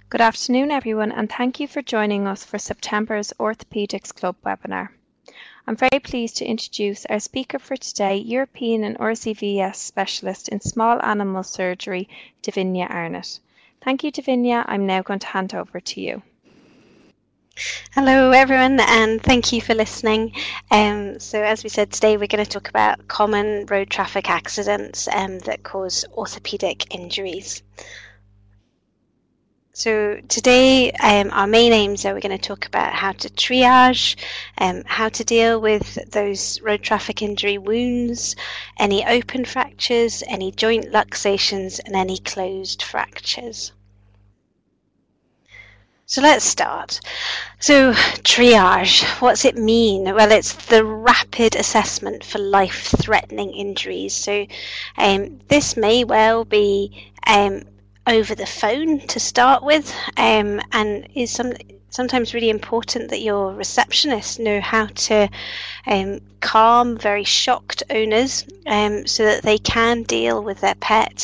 Good afternoon, everyone, and thank you for joining us for September's Orthopaedics Club webinar. I'm very pleased to introduce our speaker for today, European and RCVS specialist in small animal surgery, Davinia Arnott. Thank you, Davinia. I'm now going to hand over to you. Hello everyone, and thank you for listening. So as we said, today we're going to talk about common road traffic accidents that cause orthopedic injuries. So today our main aims are we're going to talk about how to triage, how to deal with those road traffic injury wounds, any open fractures, any joint luxations, and any closed fractures. So let's start. So triage, what's it mean? Well, it's the rapid assessment for life-threatening injuries. So this may well be over the phone to start with, and is sometimes really important that your receptionists know how to calm very shocked owners so that they can deal with their pet.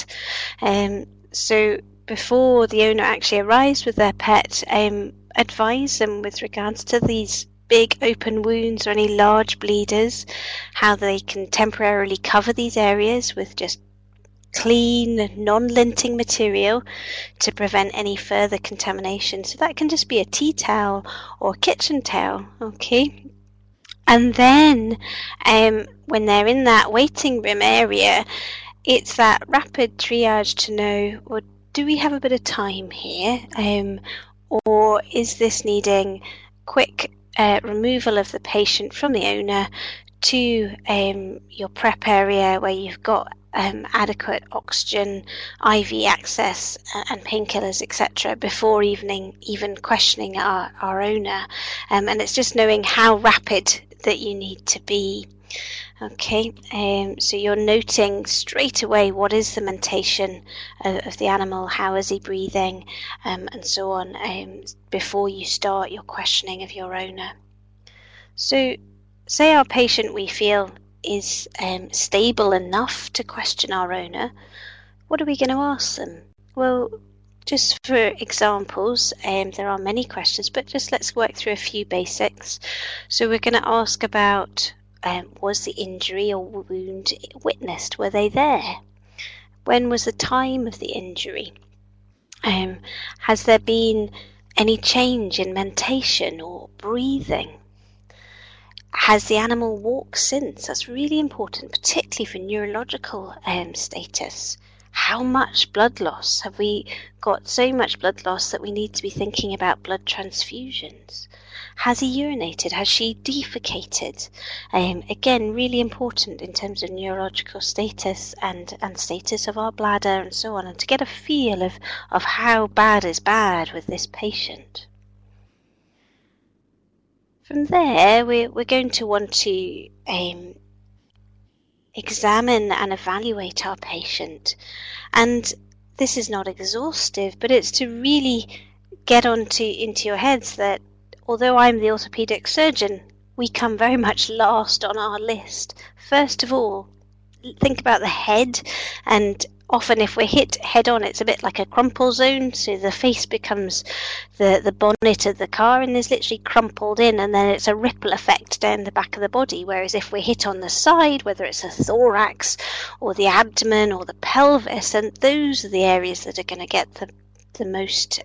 So before the owner actually arrives with their pet, advise them with regards to these big open wounds or any large bleeders, how they can temporarily cover these areas with just clean, non-linting material to prevent any further contamination. So that can just be a tea towel or kitchen towel, okay? And then when they're in that waiting room area, it's that rapid triage to know, well, do we have a bit of time here, or is this needing quick removal of the patient from the owner to your prep area where you've got adequate oxygen, IV access, and painkillers, etc., before even questioning our owner. And it's just knowing how rapid that you need to be. Okay, so you're noting straight away what is the mentation of the animal, how is he breathing, and so on, before you start your questioning of your owner. So say our patient we feel is stable enough to question our owner, what are we going to ask them? Well, just for examples, there are many questions, but just let's work through a few basics. So we're going to ask about was the injury or wound witnessed? Were they there? When was the time of the injury? Has there been any change in mentation or breathing? Has the animal walked since? That's really important, particularly for neurological status. How much blood loss? Have we got so much blood loss that we need to be thinking about blood transfusions? Has he urinated? Has she defecated? Again, really important in terms of neurological status and status of our bladder and so on, and to get a feel of how bad is bad with this patient. From there, we're going to want to examine and evaluate our patient. And this is not exhaustive, but it's to really get into your heads that although I'm the orthopaedic surgeon, we come very much last on our list. First of all, think about the head, and often if we're hit head on, it's a bit like a crumple zone, so the face becomes the bonnet of the car and is literally crumpled in, and then it's a ripple effect down the back of the body. Whereas if we're hit on the side, whether it's a thorax or the abdomen or the pelvis, and those are the areas that are going to get the most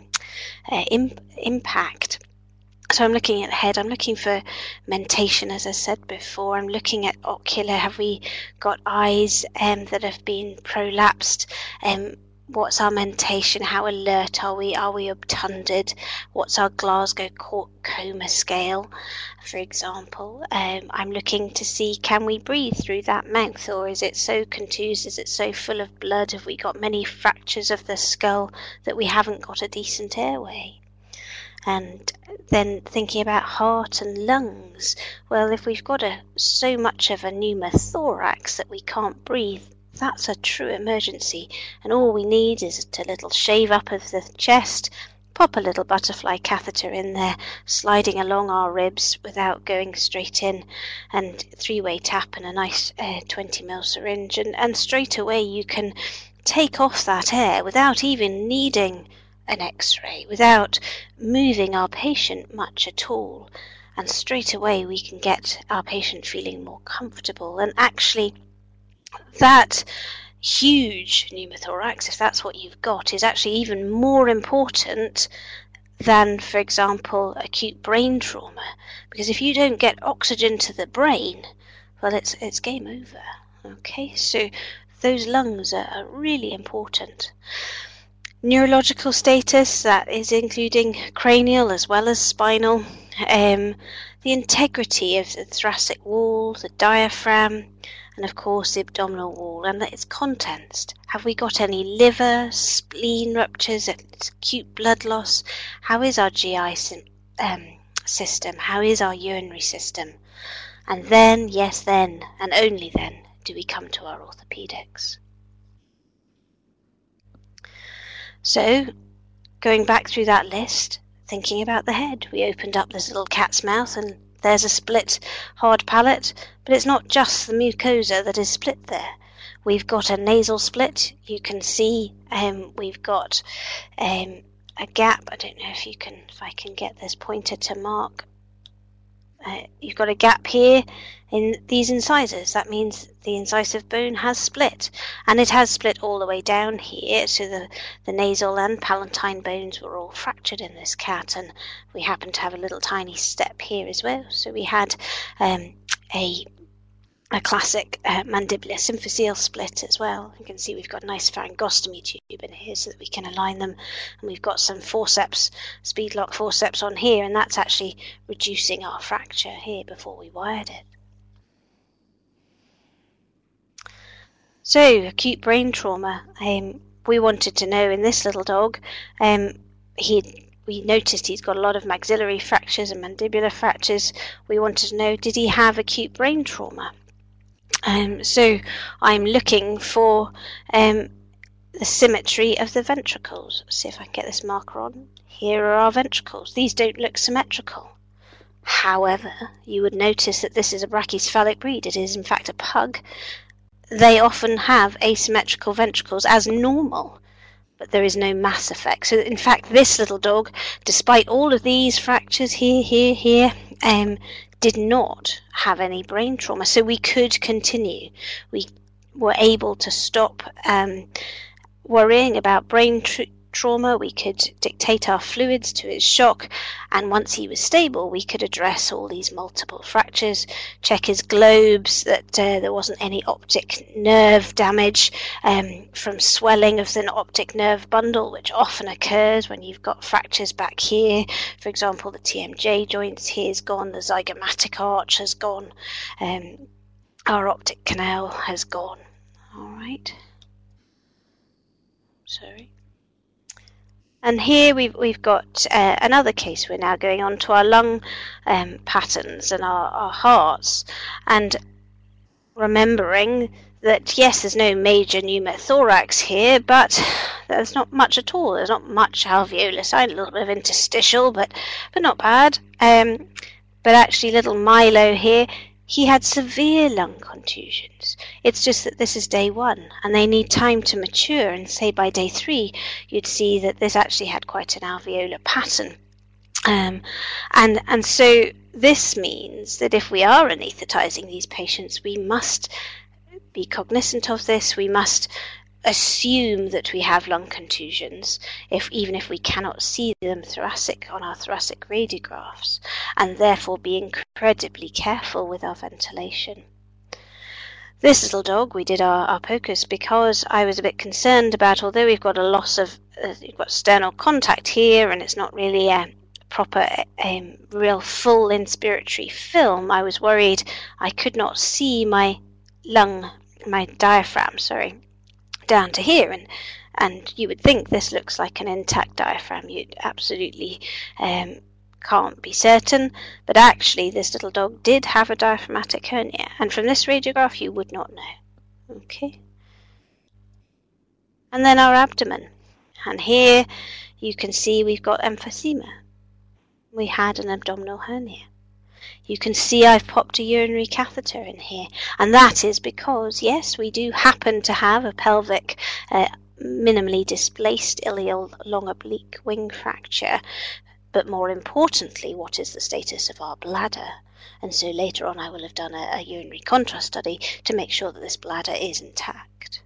impact. So I'm looking at head, I'm looking for mentation, as I said before. I'm looking at ocular. Have we got eyes that have been prolapsed? What's our mentation? How alert are we? Are we obtunded? What's our Glasgow coma scale, for example? I'm looking to see, can we breathe through that mouth, or is it so contused? Is it so full of blood? Have we got many fractures of the skull that we haven't got a decent airway? And then thinking about heart and lungs, well, if we've got so much of a pneumothorax that we can't breathe, that's a true emergency, and all we need is a little shave up of the chest, pop a little butterfly catheter in there, sliding along our ribs without going straight in, and three-way tap and a nice 20ml syringe, and straight away you can take off that air without even needing an X-ray, without moving our patient much at all. And straight away we can get our patient feeling more comfortable. And actually that huge pneumothorax, if that's what you've got, is actually even more important than, for example, acute brain trauma. Because if you don't get oxygen to the brain, well, it's game over. Okay, so those lungs are really important. Neurological status, that is including cranial as well as spinal. The integrity of the thoracic wall, the diaphragm, and of course the abdominal wall and its contents. Have we got any liver, spleen ruptures, acute blood loss? How is our GI system? How is our urinary system? And then, yes then, and only then, do we come to our orthopedics. So, going back through that list, thinking about the head, we opened up this little cat's mouth and there's a split hard palate, but it's not just the mucosa that is split there. We've got a nasal split. You can see we've got a gap. I don't know if I can get this pointer to mark. You've got a gap here in these incisors. That means the incisive bone has split, and it has split all the way down here, so the nasal and palatine bones were all fractured in this cat, and we happen to have a little tiny step here as well. So we had a classic mandibular symphyseal split as well. You can see we've got a nice pharyngostomy tube in here so that we can align them, and we've got some forceps, speed lock forceps on here, and that's actually reducing our fracture here before we wired it. So, acute brain trauma. We wanted to know in this little dog, we noticed he's got a lot of maxillary fractures and mandibular fractures. We wanted to know, did he have acute brain trauma? So I'm looking for the symmetry of the ventricles. See if I can get this marker on. Here are our ventricles. These don't look symmetrical. However, you would notice that this is a brachycephalic breed. It is in fact a pug. They often have asymmetrical ventricles as normal, but there is no mass effect. So in fact, this little dog, despite all of these fractures here, did not have any brain trauma. So we could continue. We were able to stop worrying about brain trauma. We could dictate our fluids to his shock, and once he was stable, we could address all these multiple fractures, check his globes, that there wasn't any optic nerve damage from swelling of the optic nerve bundle, which often occurs when you've got fractures back here. For example, the TMJ joints here is gone, the zygomatic arch has gone, our optic canal has gone. All right. Sorry. And here we've got another case. We're now going on to our lung patterns and our hearts, and remembering that yes, there's no major pneumothorax here, but there's not much at all. There's not much alveolar side, a little bit of interstitial, but not bad. But actually, little Milo here, he had severe lung contusions. It's just that this is day 1, and they need time to mature, and say by day 3, you'd see that this actually had quite an alveolar pattern. And so this means that if we are anaesthetizing these patients, we must be cognizant of this. We must assume that we have lung contusions, even if we cannot see them on our thoracic radiographs, and therefore be incredibly careful with our ventilation. This little dog, we did our POCUS because I was a bit concerned about, although we've got a loss of, we've got sternal contact here, and it's not really a proper, real full inspiratory film, I was worried I could not see my diaphragm, down to here, and you would think this looks like an intact diaphragm. You'd absolutely can't be certain, but actually this little dog did have a diaphragmatic hernia, and from this radiograph you would not know. Okay. And then our abdomen, and here you can see we've got emphysema. We had an abdominal hernia. You can see I've popped a urinary catheter in here, and that is because, yes, we do happen to have a pelvic minimally displaced ileal long oblique wing fracture, but more importantly, what is the status of our bladder? And so later on I will have done a urinary contrast study to make sure that this bladder is intact.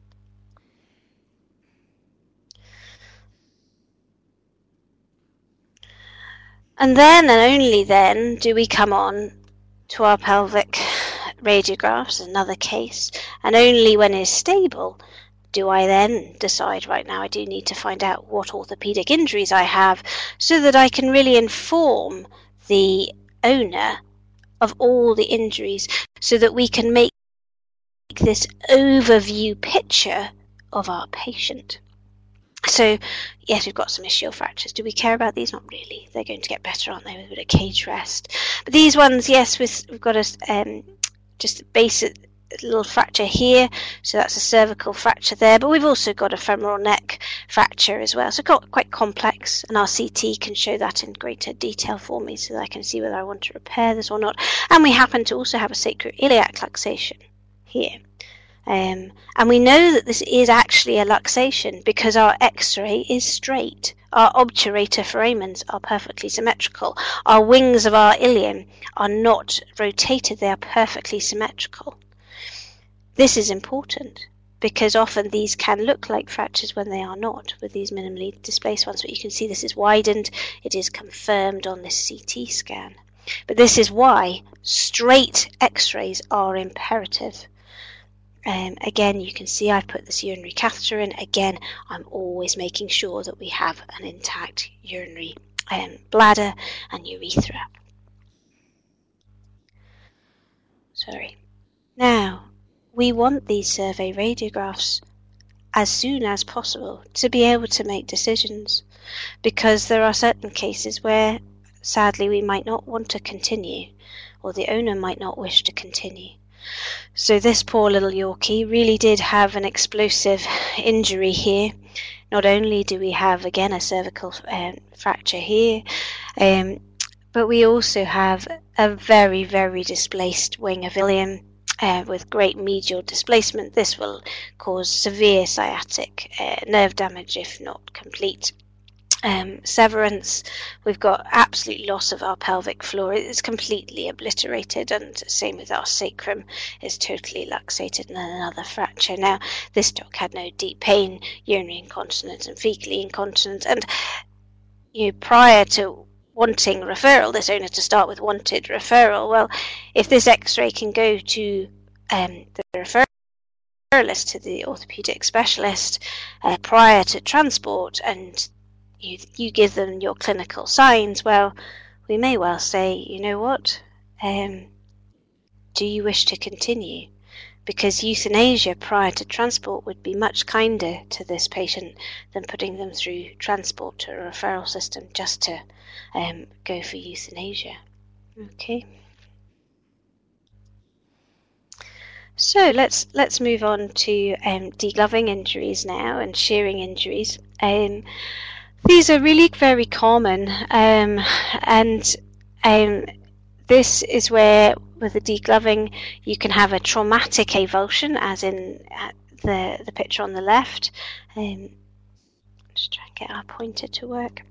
And then and only then do we come on to our pelvic radiographs, another case, and only when it's stable do I then decide, right now I do need to find out what orthopedic injuries I have so that I can really inform the owner of all the injuries so that we can make this overview picture of our patient. So, yes, we've got some ischial fractures. Do we care about these? Not really. They're going to get better, aren't they, with a bit of cage rest. But these ones, yes, we've got a just a basic little fracture here. So that's a cervical fracture there. But we've also got a femoral neck fracture as well. So quite complex. And our CT can show that in greater detail for me so that I can see whether I want to repair this or not. And we happen to also have a sacroiliac luxation here. And we know that this is actually a luxation because our x-ray is straight. Our obturator foramens are perfectly symmetrical. Our wings of our ilium are not rotated, they are perfectly symmetrical. This is important because often these can look like fractures when they are not with these minimally displaced ones. But you can see this is widened, it is confirmed on this CT scan. But this is why straight x-rays are imperative. Again, you can see I've put this urinary catheter in. Again, I'm always making sure that we have an intact urinary bladder and urethra. Sorry. Now, we want these survey radiographs as soon as possible to be able to make decisions, because there are certain cases where, sadly, we might not want to continue, or the owner might not wish to continue. So this poor little Yorkie really did have an explosive injury here. Not only do we have, again, a cervical fracture here, but we also have a very, very displaced wing of ilium with great medial displacement. This will cause severe sciatic nerve damage, if not complete severance. We've got absolute loss of our pelvic floor. It's completely obliterated, and same with our sacrum, is totally luxated, and then another fracture. Now, this dog had no deep pain, urinary incontinence and fecal incontinence, and prior to wanting referral, this owner to start with wanted referral. Well, if this x-ray can go to the referralist, to the orthopedic specialist prior to transport, and you give them your clinical signs, well, we may well say, you know what, do you wish to continue? Because euthanasia prior to transport would be much kinder to this patient than putting them through transport to a referral system just to go for euthanasia. Okay. So let's move on to degloving injuries now and shearing injuries. These are really very common, and this is where, with the degloving, you can have a traumatic avulsion, as in the picture on the left. Just try and get our pointer to work.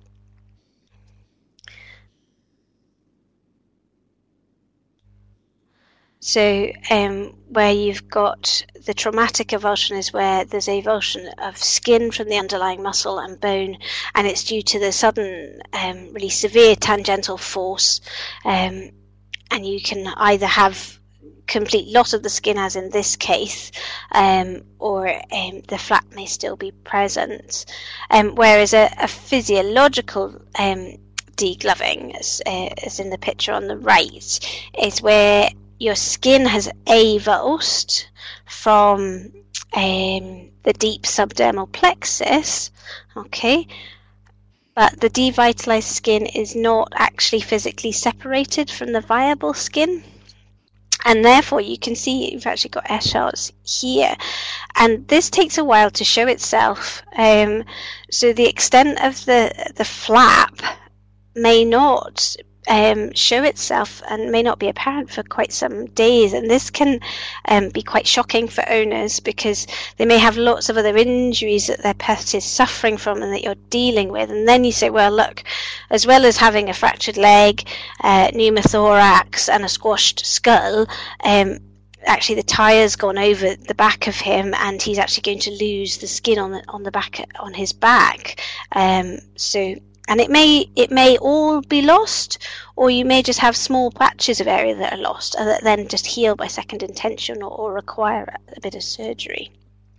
So where you've got the traumatic avulsion is where there's avulsion of skin from the underlying muscle and bone, and it's due to the sudden really severe tangential force, and you can either have complete loss of the skin, as in this case, or the flap may still be present, whereas a physiological degloving, as in the picture on the right, is where your skin has avulsed from the deep subdermal plexus, okay, but the devitalized skin is not actually physically separated from the viable skin, and therefore you can see you've actually got Eschards here, and this takes a while to show itself. So the extent of the flap may not show itself and may not be apparent for quite some days, and this can be quite shocking for owners because they may have lots of other injuries that their pet is suffering from and that you're dealing with, and then you say, well, look, as well as having a fractured leg, pneumothorax and a squashed skull, actually the tire's gone over the back of him and he's actually going to lose the skin on the back on his back. And it may all be lost, or you may just have small patches of area that are lost and that then just heal by second intention or require a bit of surgery.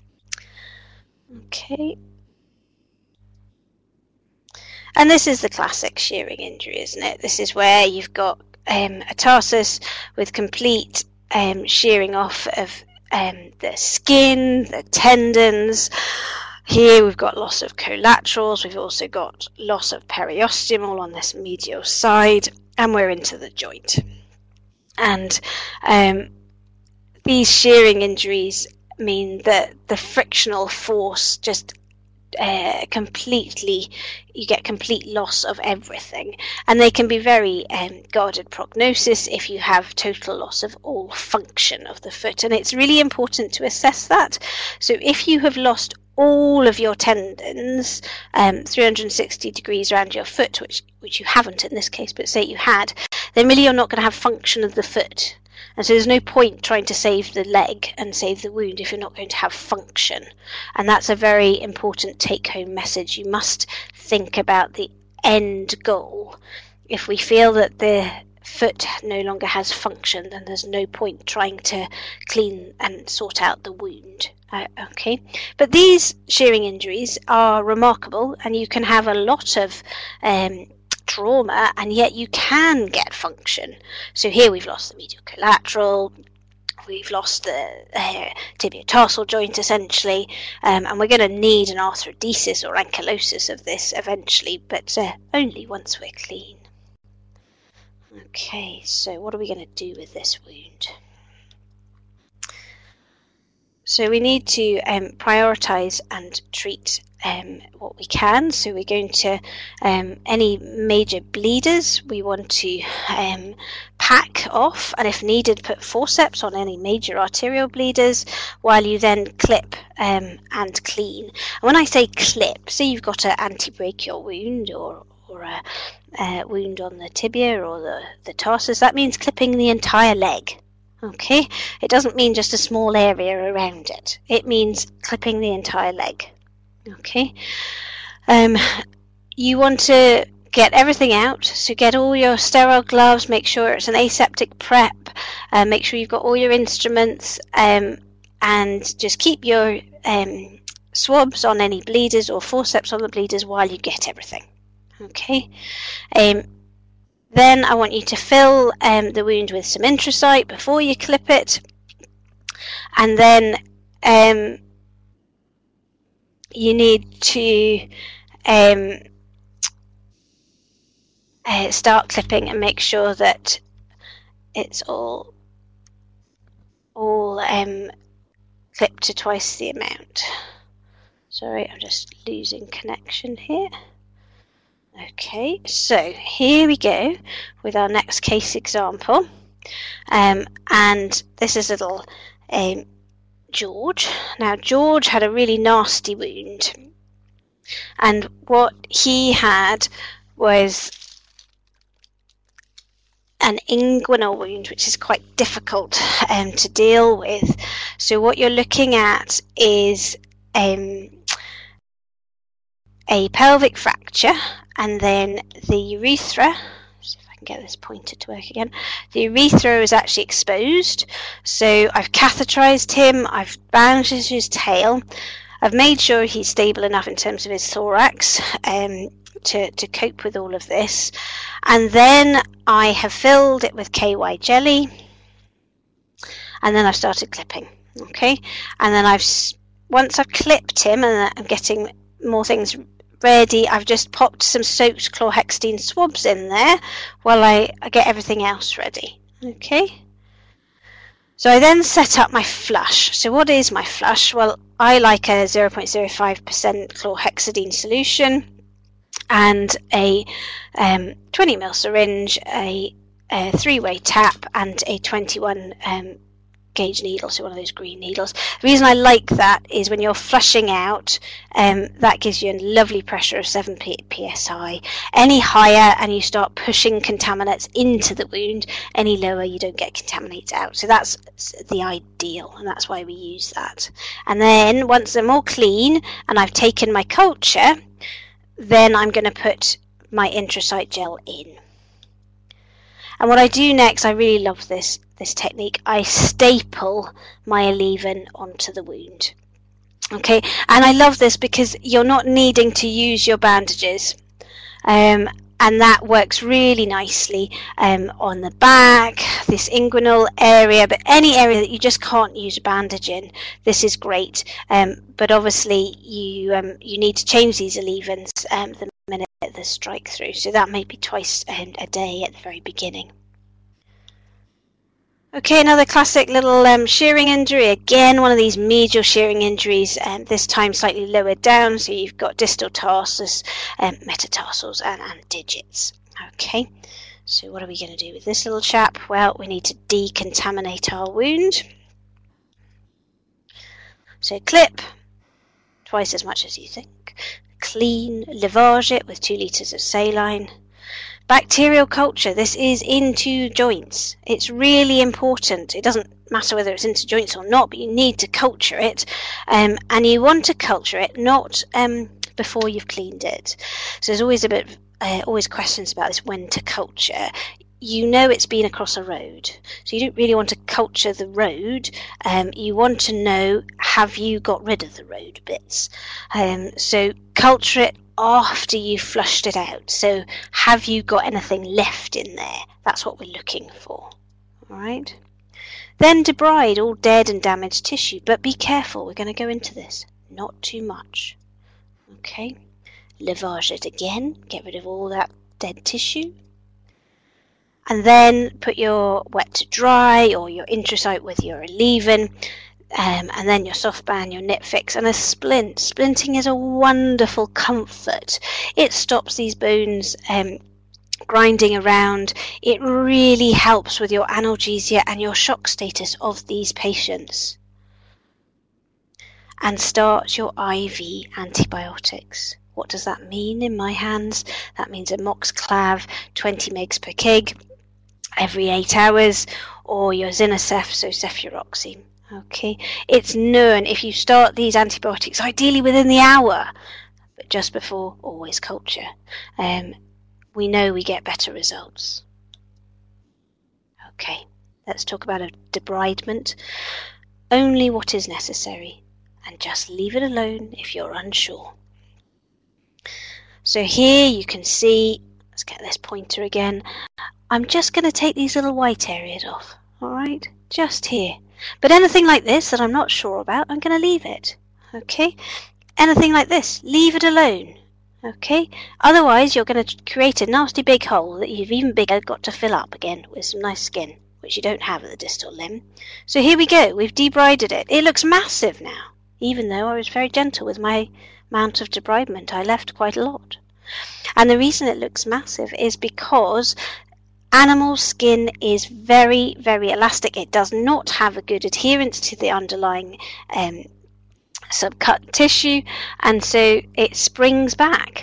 Okay. And this is the classic shearing injury, isn't it? This is where you've got a tarsus with complete shearing off of the skin, the tendons. Here we've got loss of collaterals, we've also got loss of periosteum all on this medial side, and we're into the joint. And these shearing injuries mean that the frictional force just you get complete loss of everything, and they can be very guarded prognosis if you have total loss of all function of the foot, and it's really important to assess that. So if you have lost all of your tendons 360 degrees around your foot, which you haven't in this case, but say you had, then really you're not going to have function of the foot. And so there's no point trying to save the leg and save the wound if you're not going to have function. And that's a very important take-home message. You must think about the end goal. If we feel that the foot no longer has function, then there's no point trying to clean and sort out the wound. Okay, but these shearing injuries are remarkable, and you can have a lot of trauma and yet you can get function. So here we've lost the medial collateral, we've lost the tibio-tarsal joint essentially, and we're going to need an arthrodesis or ankylosis of this eventually, but only once we're clean. Okay, so what are we going to do with this wound? So we need to prioritise and treat what we can. So we're going to, any major bleeders, we want to pack off, and if needed, put forceps on any major arterial bleeders, while you then clip and clean. And when I say clip, say you've got an antebrachial wound or a wound on the tibia or the tarsus, that means clipping the entire leg. Okay, it doesn't mean just a small area around it. It means clipping the entire leg. Okay, you want to get everything out, so get all your sterile gloves, make sure it's an aseptic prep, make sure you've got all your instruments, and just keep your swabs on any bleeders or forceps on the bleeders while you get everything. Okay. Then I want you to fill the wound with some intrasite before you clip it, and then you need to start clipping and make sure that it's all clipped to twice the amount. Sorry, I'm just losing connection here. Okay, so here we go with our next case example, and this is little George. Now George had a really nasty wound, and what he had was an inguinal wound, which is quite difficult to deal with. So what you're looking at is a pelvic fracture, and then the urethra, see if I can get this pointer to work again, the urethra is actually exposed. So I've catheterized him, I've bandaged his tail, I've made sure he's stable enough in terms of his thorax to cope with all of this, and then I have filled it with KY jelly, and then I've started clipping. Okay, and then once I've clipped him and I'm getting more things ready, I've just popped some soaked chlorhexidine swabs in there while I get everything else ready. Okay, so I then set up my flush. So what is my flush? Well, I like a 0.05% chlorhexidine solution, and a 20 ml syringe, a 3-way tap, and a 21 gauge needle, so one of those green needles. The reason I like that is when you're flushing out, that gives you a lovely pressure of 7 psi. Any higher and you start pushing contaminants into the wound, any lower you don't get contaminates out. So that's the ideal, and that's why we use that. And then once they're all clean and I've taken my culture, then I'm going to put my Intrasite gel in. And what I do next, I really love this technique, I staple my Alevin onto the wound. Okay, and I love this because you're not needing to use your bandages. And that works really nicely on the back, this inguinal area, but any area that you just can't use a bandage in, this is great. But obviously you need to change these Alevins the minute the strike through, so that may be twice a day at the very beginning. Okay, another classic little shearing injury. Again, one of these medial shearing injuries, this time slightly lower down, so you've got distal tarsus, metatarsals, and digits. Okay, so what are we going to do with this little chap? Well, we need to decontaminate our wound. So clip, twice as much as you think. Clean, lavage it with 2 litres of saline. Bacterial culture, this is into joints. It's really important. It doesn't matter whether it's into joints or not, but you need to culture it. And you want to culture it not before you've cleaned it. So there's always always questions about this, when to culture. You know it's been across a road, so you don't really want to culture the road. You want to know, have you got rid of the road bits? So culture it after you've flushed it out. So have you got anything left in there? That's what we're looking for. All right. Then debride all dead and damaged tissue, but be careful, we're going to go into this. Not too much. Okay. Lavage it again, get rid of all that dead tissue. And then put your wet to dry or your Intrasite with your Alevin, and then your soft band, your knit fix, and a splint. Splinting is a wonderful comfort. It stops these bones grinding around. It really helps with your analgesia and your shock status of these patients. And start your IV antibiotics. What does that mean in my hands? That means amoxiclav, 20 mg per kg every 8 hours, or your Zinacef, so cefuroxime. Okay, it's known if you start these antibiotics, ideally within the hour, but just before, always culture. We know we get better results. Okay, let's talk about a debridement. Only what is necessary, and just leave it alone if you're unsure. So here you can see, let's get this pointer again, I'm just going to take these little white areas off, alright, just here. But anything like this that I'm not sure about, I'm going to leave it, okay? Anything like this, leave it alone, okay? Otherwise you're going to create a nasty big hole that you've even bigger got to fill up again with some nice skin, which you don't have at the distal limb. So here we go, we've debrided it. It looks massive now, even though I was very gentle with my amount of debridement. I left quite a lot. And the reason it looks massive is because animal skin is very, very elastic. It does not have a good adherence to the underlying subcut tissue, and so it springs back.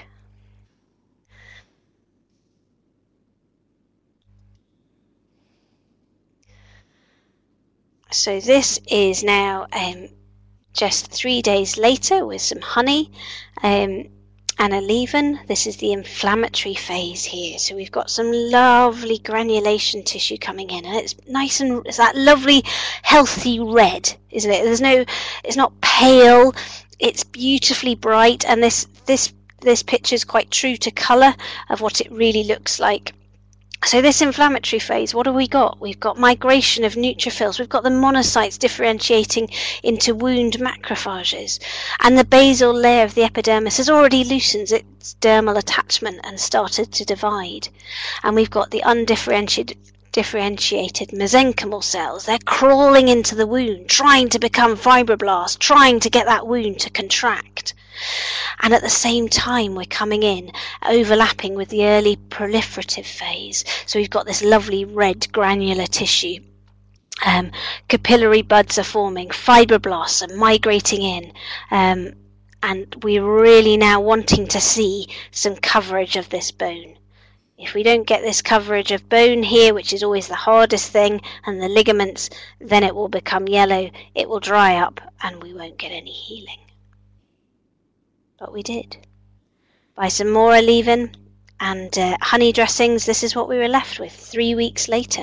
So this is now just 3 days later with some honey and Alevin. This is the inflammatory phase here. So we've got some lovely granulation tissue coming in, and it's nice and it's that lovely healthy red, isn't it? It's not pale, it's beautifully bright, and this picture is quite true to colour of what it really looks like. So this inflammatory phase, what have we got? We've got migration of neutrophils. We've got the monocytes differentiating into wound macrophages. And the basal layer of the epidermis has already loosened its dermal attachment and started to divide. And we've got the undifferentiated differentiated mesenchymal cells. They're crawling into the wound, trying to become fibroblasts, trying to get that wound to contract. And at the same time, we're coming in, overlapping with the early proliferative phase. So we've got this lovely red granular tissue. Capillary buds are forming, fibroblasts are migrating in, and we're really now wanting to see some coverage of this bone. If we don't get this coverage of bone here, which is always the hardest thing, and the ligaments, then it will become yellow, it will dry up, and we won't get any healing. But we did. By some more Alevin and honey dressings, this is what we were left with 3 weeks later.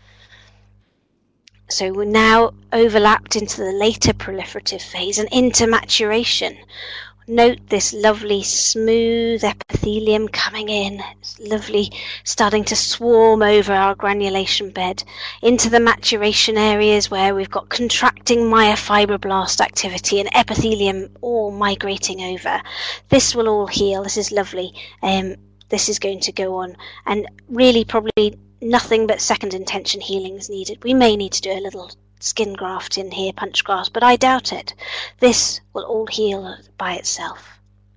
So we're now overlapped into the later proliferative phase and into maturation. Note this lovely smooth epithelium coming in. It's lovely, starting to swarm over our granulation bed into the maturation areas where we've got contracting myofibroblast activity and epithelium all migrating over. This will all heal. This is lovely. This is going to go on, and really probably nothing but second intention healing is needed. We may need to do a little skin graft in here, punch graft, but I doubt it. This will all heal by itself.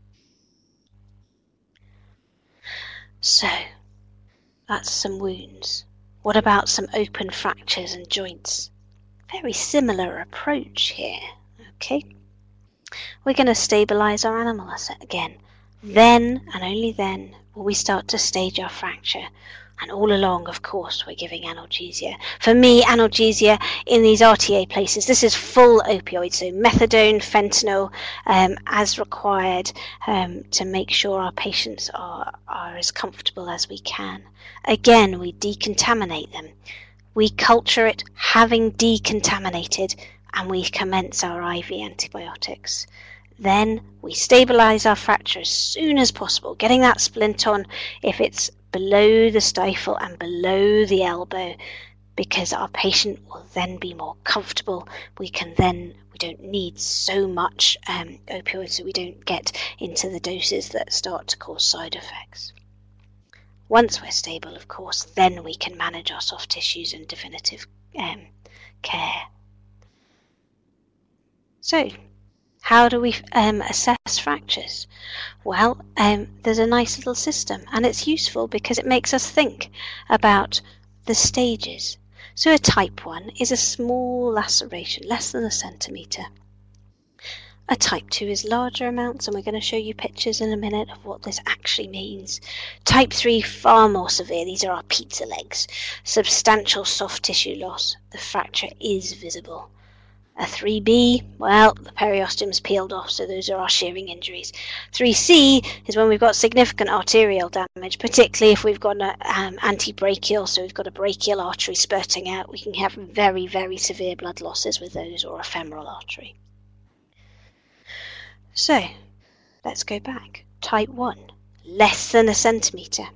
So, that's some wounds. What about some open fractures and joints? Very similar approach here. Okay. We're going to stabilize our animal asset again. Then, and only then, will we start to stage our fracture. And all along, of course, we're giving analgesia. For me, analgesia in these RTA places, this is full opioid, so methadone, fentanyl, as required to make sure our patients are as comfortable as we can. Again, we decontaminate them. We culture it having decontaminated, and we commence our IV antibiotics. Then we stabilize our fracture as soon as possible, getting that splint on if it's below the stifle and below the elbow, because our patient will then be more comfortable. We don't need so much opioid, so we don't get into the doses that start to cause side effects. Once we're stable, of course, then we can manage our soft tissues and definitive care. So, how do we assess fractures? Well, there's a nice little system, and it's useful because it makes us think about the stages. So a type 1 is a small laceration, less than a centimetre. A type 2 is larger amounts, and we're going to show you pictures in a minute of what this actually means. Type 3, far more severe. These are our pizza legs. Substantial soft tissue loss. The fracture is visible. A 3B, well, the periosteum's peeled off, so those are our shearing injuries. 3C is when we've got significant arterial damage, particularly if we've got an antebrachial, so we've got a brachial artery spurting out. We can have very, very severe blood losses with those, or a femoral artery. So, let's go back. Type 1, less than a centimetre.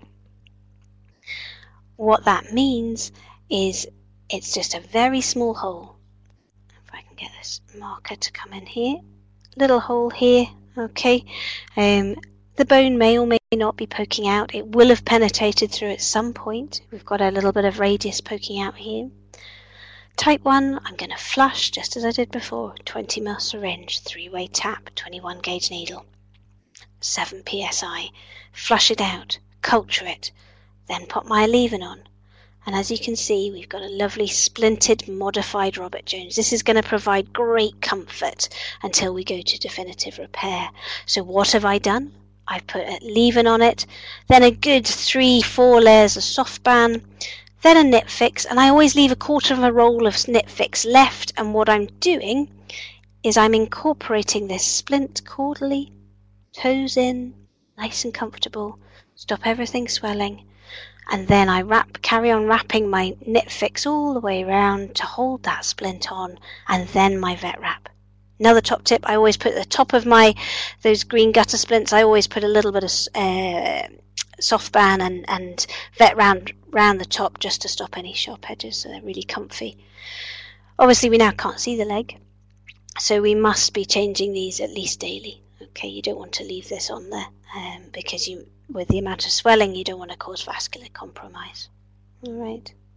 What that means is it's just a very small hole. Get this marker to come in here, little hole here. Okay, the bone may or may not be poking out. It will have penetrated through at some point. We've got a little bit of radius poking out here. Type 1, I'm going to flush just as I did before. 20 ml syringe, 3-way tap, 21 gauge needle, 7 psi. Flush it out, culture it, then pop my Alevin on. And as you can see, we've got a lovely splinted, modified Robert Jones. This is going to provide great comfort until we go to definitive repair. So what have I done? I've put Alevin on it, then a good 3-4 layers of Soft-Ban, then a Nip Fix, and I always leave a quarter of a roll of Nip Fix left. And what I'm doing is I'm incorporating this splint caudally, toes in, nice and comfortable, stop everything swelling. And then I carry on wrapping my Nip Fix all the way around to hold that splint on, and then my vet wrap. Another top tip, I always put at the top of those green gutter splints, I always put a little bit of Soft-Ban and vet round the top just to stop any sharp edges, so they're really comfy. Obviously we now can't see the leg, so we must be changing these at least daily. Okay, you don't want to leave this on there because with the amount of swelling, you don't want to cause vascular compromise. All right.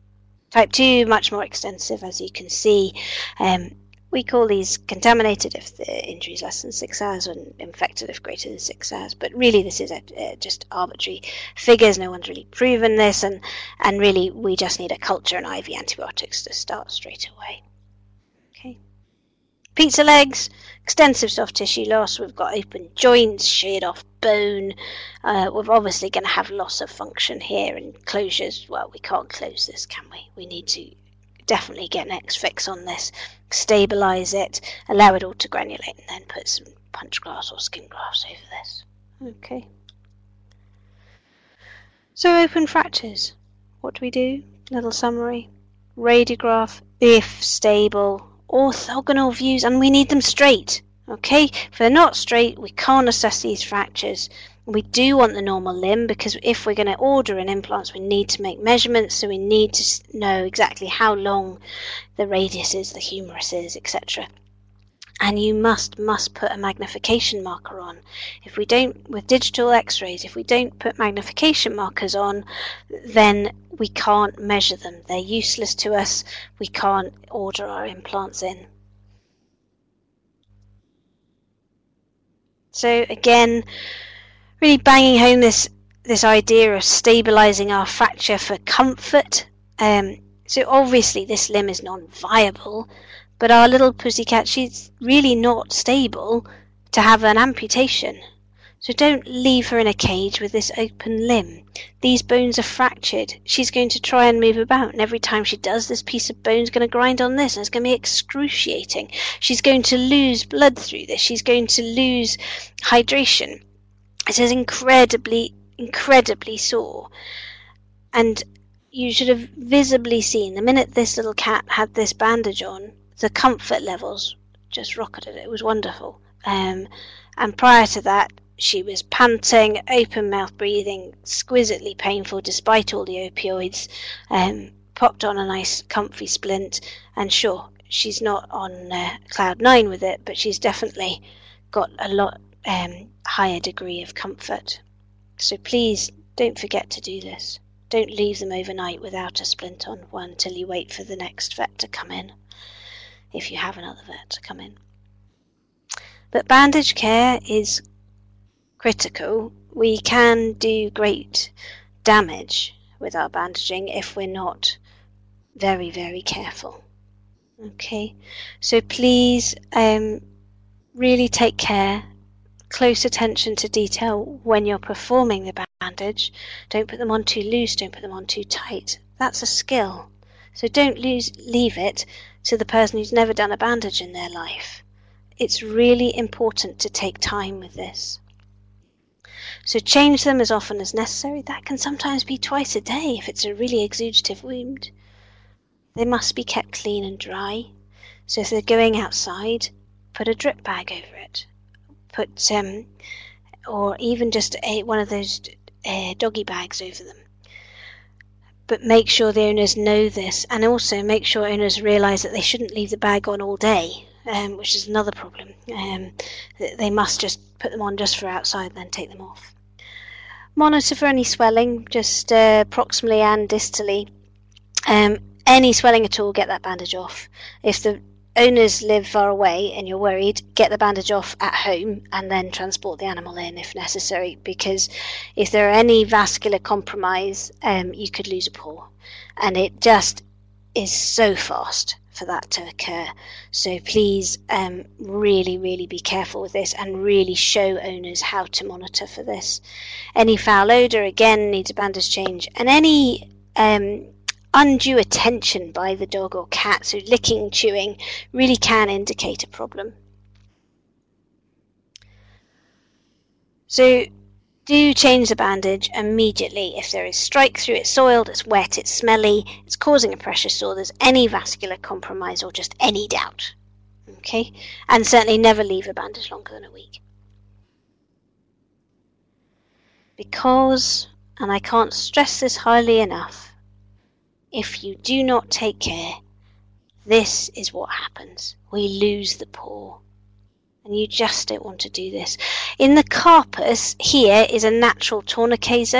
Type 2, much more extensive, as you can see. We call these contaminated if the injury is less than 6 hours, and infected if greater than 6 hours. But really, this is just arbitrary figures. No one's really proven this, and really, we just need a culture and IV antibiotics to start straight away. Okay. Pizza legs, extensive soft tissue loss. We've got open joints, sheared off bone. We're obviously going to have loss of function here, and closures. Well, we can't close this, can we? We need to definitely get an X-fix on this, stabilise it, allow it all to granulate, and then put some punch grass or skin grafts over this. Okay. So open fractures. What do we do? Little summary. Radiograph, if stable, orthogonal views, and we need them straight. Okay? If they're not straight, we can't assess these fractures. We do want the normal limb, because if we're going to order an implant, we need to make measurements, so we need to know exactly how long the radius is, the humerus is, etc. And you must put a magnification marker on. If we don't, with digital x-rays, if we don't put magnification markers on, then we can't measure them. They're useless to us. We can't order our implants in. So again, really banging home this idea of stabilising our fracture for comfort. So obviously this limb is non-viable, but our little pussycat, she's really not stable to have an amputation. So don't leave her in a cage with this open limb. These bones are fractured. She's going to try and move about, and every time she does, this piece of bone is going to grind on this, and it's going to be excruciating. She's going to lose blood through this. She's going to lose hydration. It is incredibly, incredibly sore. And you should have visibly seen, the minute this little cat had this bandage on, the comfort levels just rocketed. It was wonderful. And prior to that, she was panting, open mouth breathing, exquisitely painful despite all the opioids, popped on a nice comfy splint, and sure, she's not on cloud 9 with it, but she's definitely got a lot higher degree of comfort. So please don't forget to do this. Don't leave them overnight without a splint on one till you wait for the next vet to come in, if you have another vet to come in. But bandage care is critical. We can do great damage with our bandaging if we're not very, very careful. Okay, so please really take care, close attention to detail when you're performing the bandage. Don't put them on too loose, don't put them on too tight. That's a skill. So don't leave it to the person who's never done a bandage in their life. It's really important to take time with this. So change them as often as necessary. That can sometimes be twice a day if it's a really exudative wound. They must be kept clean and dry. So if they're going outside, put a drip bag over it. Put or even just one of those doggy bags over them. But make sure the owners know this, and also make sure owners realise that they shouldn't leave the bag on all day, which is another problem. They must just put them on just for outside and then take them off. Monitor for any swelling, just proximally and distally. Any swelling at all, get that bandage off. If the owners live far away and you're worried, get the bandage off at home and then transport the animal in if necessary, because if there are any vascular compromise, you could lose a paw, and it just is so fast for that to occur. So please really, really be careful with this and really show owners how to monitor for this. Any foul odour, again, needs a bandage change, and any undue attention by the dog or cat, so licking, chewing, really can indicate a problem. So do change the bandage immediately if there is strike through, it's soiled, it's wet, it's smelly, it's causing a pressure sore, there's any vascular compromise or just any doubt. Okay, and certainly never leave a bandage longer than a week. Because, and I can't stress this highly enough, if you do not take care, this is what happens. We lose the paw. And you just don't want to do this. In the carpus, here is a natural tourniquet zone.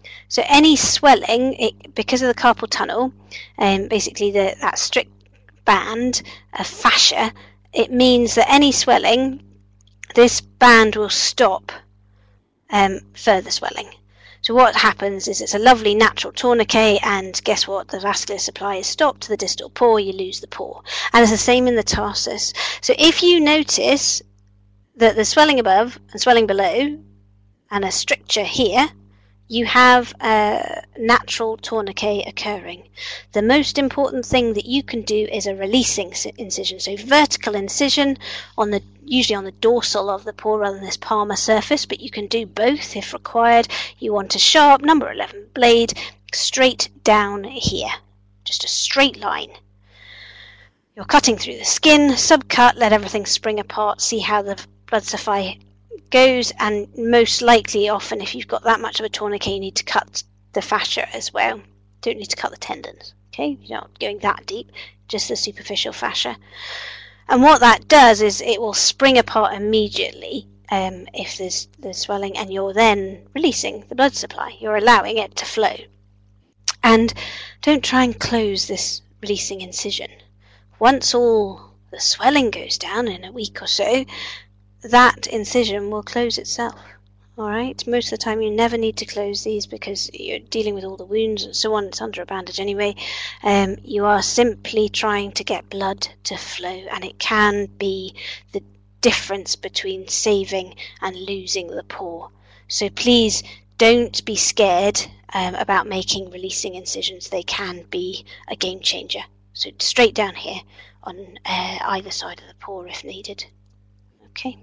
So any swelling, because of the carpal tunnel, basically that strict band of fascia, it means that any swelling, this band will stop further swelling. So what happens is it's a lovely natural tourniquet, and guess what? The vascular supply is stopped to the distal paw, you lose the paw. And it's the same in the tarsus. So if you notice that there's swelling above and swelling below and a stricture here, you have a natural tourniquet occurring. The most important thing that you can do is a releasing incision. So vertical incision usually on the dorsal of the paw rather than this palmar surface, but you can do both if required. You want a sharp number 11 blade straight down here, just a straight line. You're cutting through the skin, subcut, let everything spring apart, see how the blood supply goes, and most likely often if you've got that much of a tourniquet you need to cut the fascia as well. Don't need to cut the tendons, okay? You're not going that deep, just the superficial fascia. And what that does is it will spring apart immediately if there's swelling, and you're then releasing the blood supply. You're allowing it to flow. And don't try and close this releasing incision. Once all the swelling goes down in a week or so, that incision will close itself. Alright, most of the time you never need to close these because you're dealing with all the wounds and so on. It's under a bandage anyway. You are simply trying to get blood to flow, and it can be the difference between saving and losing the paw. So please don't be scared about making releasing incisions. They can be a game changer. So straight down here on either side of the paw if needed. Okay.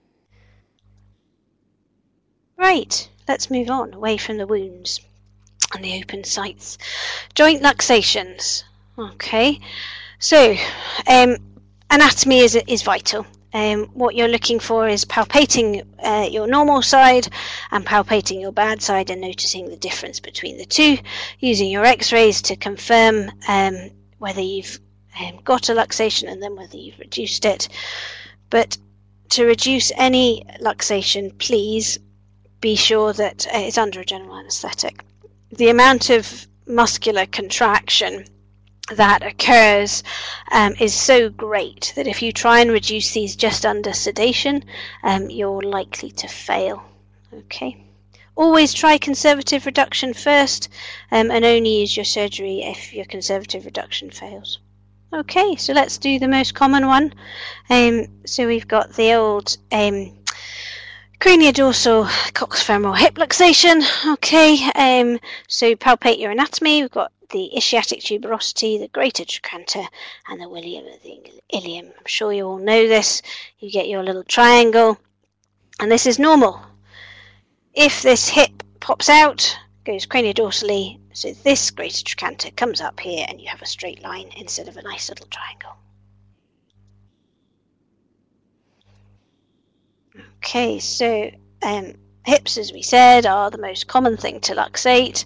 Right, let's move on away from the wounds and the open sites. Joint luxations. Okay, so anatomy is vital. What you're looking for is palpating your normal side and palpating your bad side and noticing the difference between the two, using your x-rays to confirm whether you've got a luxation and then whether you've reduced it. But to reduce any luxation, please be sure that it's under a general anaesthetic. The amount of muscular contraction that occurs is so great that if you try and reduce these just under sedation, you're likely to fail. Okay. Always try conservative reduction first, and only use your surgery if your conservative reduction fails. Okay, so let's do the most common one. So we've got the old craniodorsal coxfemoral hip luxation. Okay, so palpate your anatomy. We've got the ischiatic tuberosity, the greater trochanter, and the William of the ilium. I'm sure you all know this. You get your little triangle, and this is normal. If this hip pops out, goes craniodorsally, so this greater trochanter comes up here, and you have a straight line instead of a nice little triangle. Okay, so hips, as we said, are the most common thing to luxate.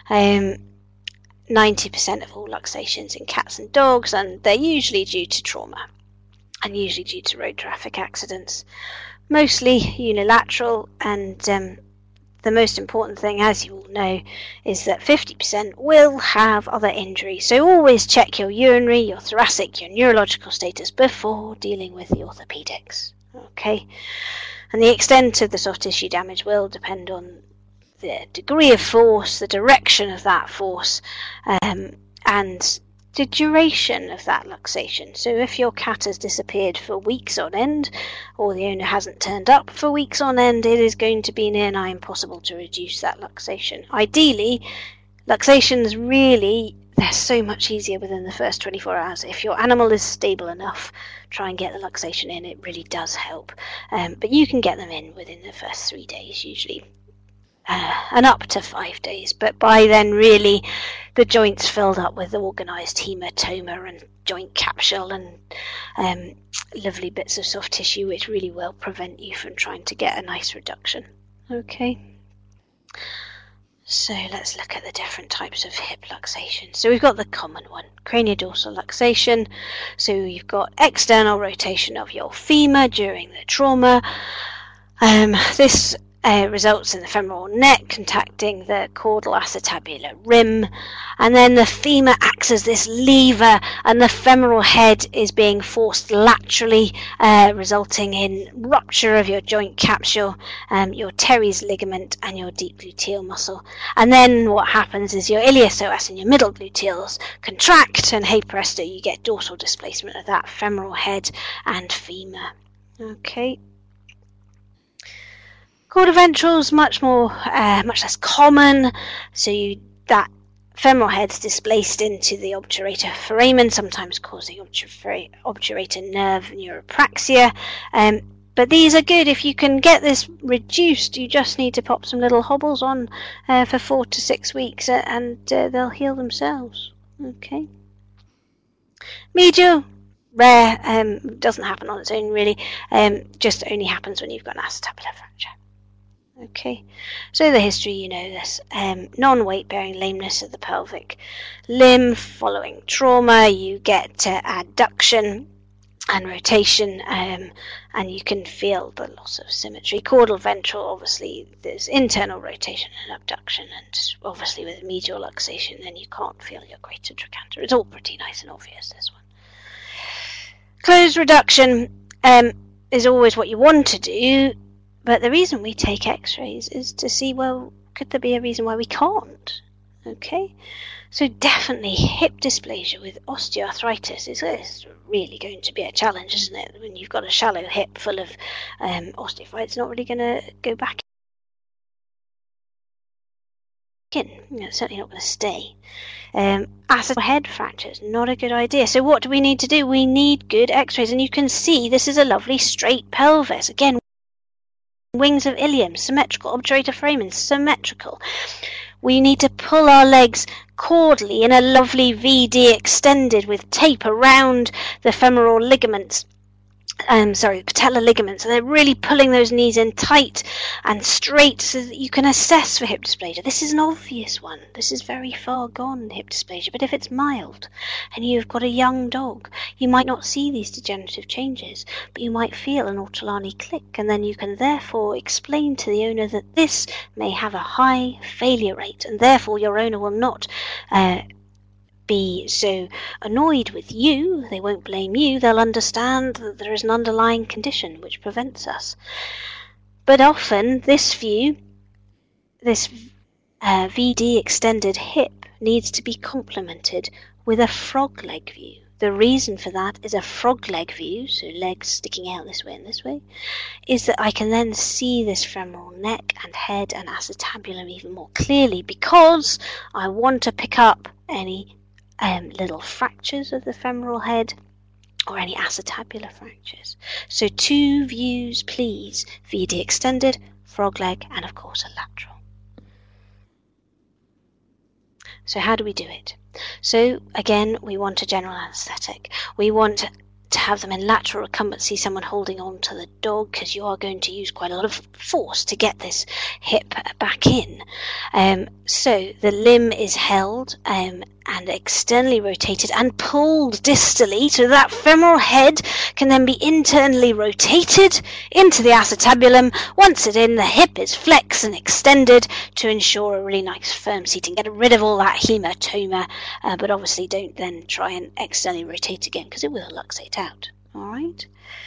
90% of all luxations in cats and dogs, and they're usually due to trauma and usually due to road traffic accidents. Mostly unilateral, and the most important thing, as you all know, is that 50% will have other injuries. So always check your urinary, your thoracic, your neurological status before dealing with the orthopedics. Okay, and the extent of the soft tissue damage will depend on the degree of force, the direction of that force, and the duration of that luxation. So if your cat has disappeared for weeks on end, or the owner hasn't turned up for weeks on end, it is going to be near nigh impossible to reduce that luxation. Ideally, luxations really, they're so much easier within the first 24 hours. If your animal is stable enough, try and get the luxation in. It really does help. But you can get them in within the first 3 days usually. And up to 5 days, but by then really the joint's filled up with organised hematoma and joint capsule and lovely bits of soft tissue, which really will prevent you from trying to get a nice reduction. Okay, so let's look at the different types of hip luxation. So we've got the common one, craniodorsal luxation. So you've got external rotation of your femur during the trauma. This results in the femoral neck contacting the caudal acetabular rim, and then the femur acts as this lever and the femoral head is being forced laterally, resulting in rupture of your joint capsule, your teres ligament and your deep gluteal muscle. And then what happens is your iliopsoas and your middle gluteals contract, and hey presto, you get dorsal displacement of that femoral head and femur. Okay. Caudal ventrals much less common, so that femoral head's displaced into the obturator foramen, sometimes causing obturator nerve neuropraxia. But these are good if you can get this reduced. You just need to pop some little hobbles on for 4 to 6 weeks, and they'll heal themselves. Okay. Medial, rare, doesn't happen on its own really, just only happens when you've got an acetabular fracture. Okay, so the history, you know this. Non-weight-bearing lameness of the pelvic limb following trauma. You get adduction and rotation, and you can feel the loss of symmetry. Caudal ventral, obviously, there's internal rotation and abduction, and obviously with medial luxation, then you can't feel your greater trochanter. It's all pretty nice and obvious, this one. Closed reduction is always what you want to do. But the reason we take x-rays is to see, well, could there be a reason why we can't? Okay, so definitely hip dysplasia with osteoarthritis is really going to be a challenge, isn't it? When you've got a shallow hip full of osteophytes, it's not really going to go back in. It's certainly not going to stay. Acetabular head fractures, not a good idea. So what do we need to do? We need good x-rays, and you can see this is a lovely straight pelvis. Again, wings of ilium, symmetrical, obturator foramen, symmetrical. We need to pull our legs caudally in a lovely VD extended with tape around the femoral ligaments. Patellar ligaments, and they're really pulling those knees in tight and straight so that you can assess for hip dysplasia. This is an obvious one. This is very far gone, hip dysplasia. But if it's mild and you've got a young dog, you might not see these degenerative changes, but you might feel an ortolani click, and then you can therefore explain to the owner that this may have a high failure rate, and therefore your owner will not be so annoyed with you. They won't blame you. They'll understand that there is an underlying condition which prevents us. But often this view, this VD extended hip, needs to be complemented with a frog leg view. The reason for that is a frog leg view, so legs sticking out this way and this way, is that I can then see this femoral neck and head and acetabulum even more clearly, because I want to pick up any little fractures of the femoral head or any acetabular fractures. So 2 views, please. VD extended, frog leg, and of course a lateral. So how do we do it? So again, we want a general anaesthetic. We want to have them in lateral recumbency, someone holding on to the dog, because you are going to use quite a lot of force to get this hip back in. So the limb is held and externally rotated and pulled distally, so that femoral head can then be internally rotated into the acetabulum. Once it's in, the hip is flexed and extended to ensure a really nice firm seating. Get rid of all that hematoma, but obviously don't then try and externally rotate again, because it will luxate out. Alright?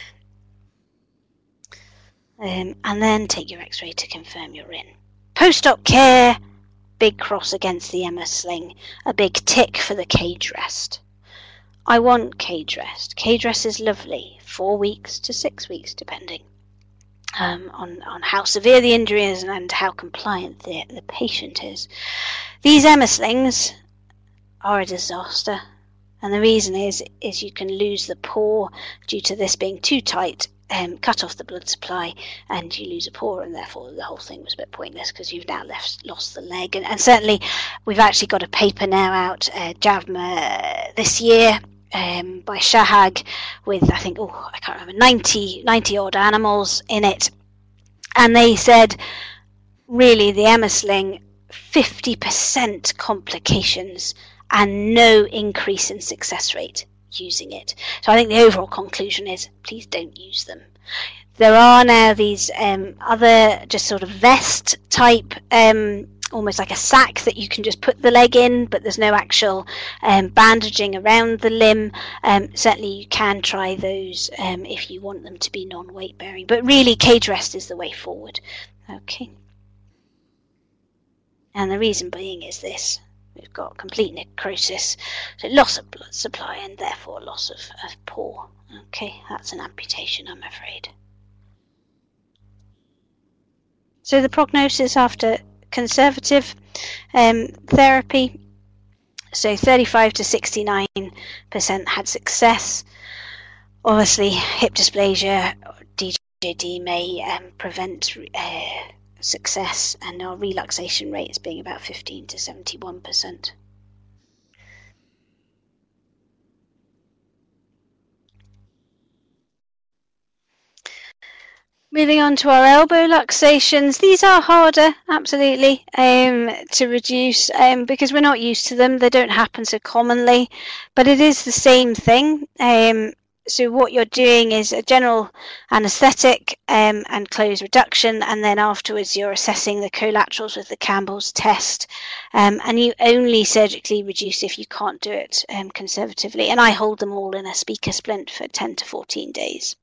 And then take your x-ray to confirm you're in. Post-op care, big cross against the Emma sling, a big tick for the cage rest. I want cage rest. Cage rest is lovely, 4 weeks to 6 weeks depending on how severe the injury is and how compliant the patient is. These Emma slings are a disaster, and the reason is you can lose the paw due to this being too tight, cut off the blood supply, and you lose a paw, and therefore the whole thing was a bit pointless because you've now lost the leg. And certainly we've actually got a paper now out, JAVMA this year, by Shahag, with I can't remember, 90 odd animals in it, and they said really the Emma sling, 50% complications and no increase in success rate using it. So I think the overall conclusion is, please don't use them. There are now these other just sort of vest type, almost like a sack that you can just put the leg in, but there's no actual bandaging around the limb. Certainly you can try those if you want them to be non-weight bearing, but really cage rest is the way forward. Okay. And the reason being is this: we've got complete necrosis, so loss of blood supply and therefore loss of paw. Okay, that's an amputation, I'm afraid. So the prognosis after conservative therapy, so 35 to 69% had success. Obviously, hip dysplasia or DJD may prevent success, and our relaxation rates being about 15 to 71%. Moving on to our elbow luxations, these are harder, absolutely, to reduce because we're not used to them. They don't happen so commonly, but it is the same thing. So what you're doing is a general anaesthetic and close reduction, and then afterwards you're assessing the collaterals with the Campbell's test, and you only surgically reduce if you can't do it conservatively. And I hold them all in a speaker splint for 10 to 14 days.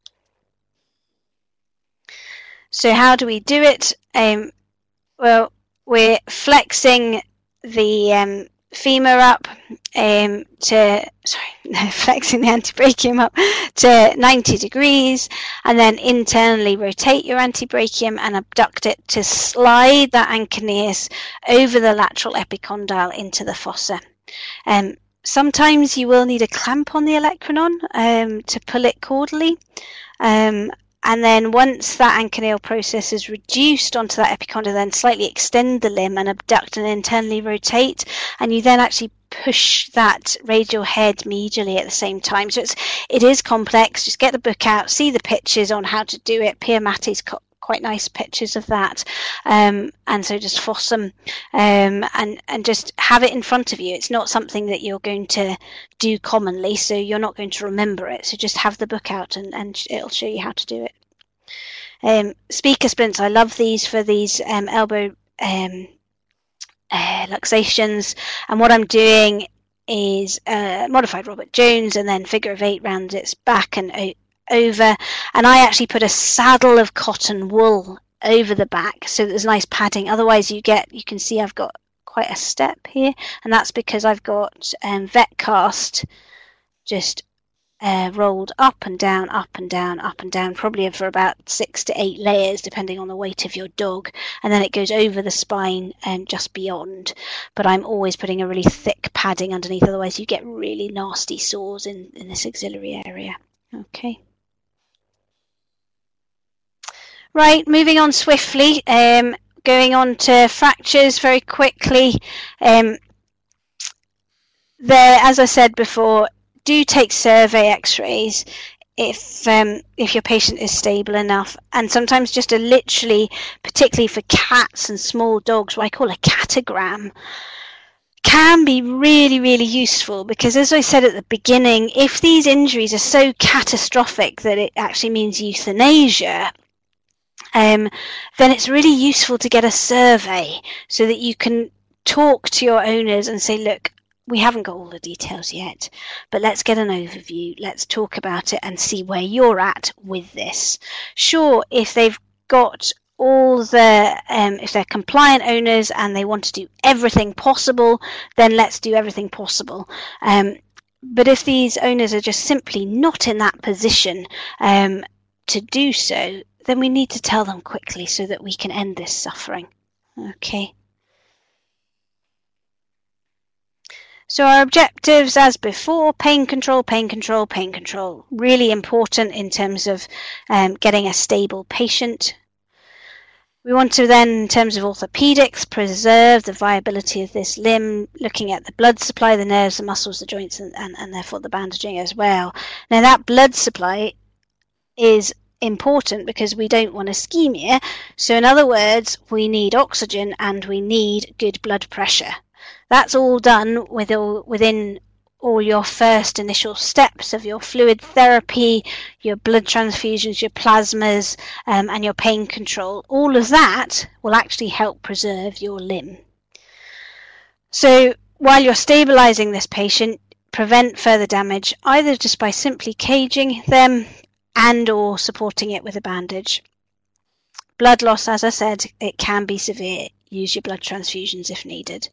So how do we do it? Well, we're flexing the femur up flexing the antebrachium up to 90 degrees, and then internally rotate your antebrachium and abduct it to slide that anconeus over the lateral epicondyle into the fossa. Sometimes you will need a clamp on the olecranon to pull it caudally. And then once that anconeal process is reduced onto that epicondyle, then slightly extend the limb and abduct and internally rotate, and you then actually push that radial head medially at the same time. So it is complex. Just get the book out, see the pictures on how to do it. Pia Matty's got quite nice pictures of that, and so just fossum and just have it in front of you. It's not something that you're going to do commonly, so you're not going to remember it. So just have the book out and it'll show you how to do it. Speaker splints, I love these for these elbow luxations, and what I'm doing is modified Robert Jones and then figure of 8 round its back and over, and I actually put a saddle of cotton wool over the back so that there's nice padding. Otherwise you can see I've got quite a step here, and that's because I've got vet cast just rolled up and down, up and down, up and down, probably for about 6 to 8 layers depending on the weight of your dog, and then it goes over the spine and just beyond. But I'm always putting a really thick padding underneath, otherwise you get really nasty sores in this axillary area. Okay. Right, moving on swiftly, going on to fractures very quickly. As I said before, do take survey x-rays if your patient is stable enough, and sometimes just literally, particularly for cats and small dogs, what I call a catogram, can be really, really useful, because as I said at the beginning, if these injuries are so catastrophic that it actually means euthanasia, then it's really useful to get a survey so that you can talk to your owners and say, look, we haven't got all the details yet, but let's get an overview, let's talk about it and see where you're at with this. Sure, if they've got all the, if they're compliant owners and they want to do everything possible, then let's do everything possible. But if these owners are just simply not in that position to do so, then we need to tell them quickly so that we can end this suffering. Okay. So our objectives, as before, pain control, pain control, pain control. Really important in terms of getting a stable patient. We want to then, in terms of orthopedics, preserve the viability of this limb, looking at the blood supply, the nerves, the muscles, the joints, and therefore the bandaging as well. Now that blood supply is important because we don't want ischemia. So in other words, we need oxygen and we need good blood pressure. That's all done within all your first initial steps of your fluid therapy, your blood transfusions, your plasmas, and your pain control, all of that will actually help preserve your limb. So while you're stabilizing this patient, prevent further damage either just by simply caging them and or supporting it with a bandage. Blood loss, as I said, it can be severe. Use your blood transfusions if needed.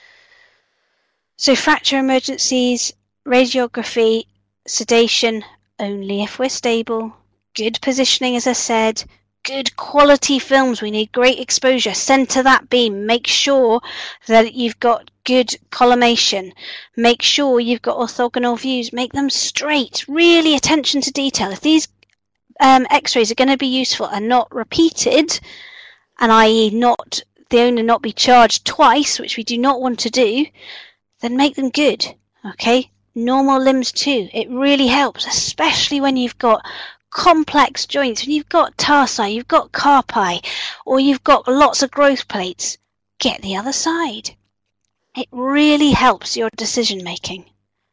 So fracture emergencies, radiography, sedation only if we're stable, good positioning as I said, good quality films, we need great exposure, center that beam, make sure that you've got good collimation, make sure you've got orthogonal views, make them straight, really attention to detail. If these x-rays are going to be useful and not repeated, and i.e. not the owner not be charged twice, which we do not want to do, then make them good, okay? Normal limbs too. It really helps, especially when you've got complex joints, when you've got tarsi, you've got carpi, or you've got lots of growth plates. Get the other side. It really helps your decision making.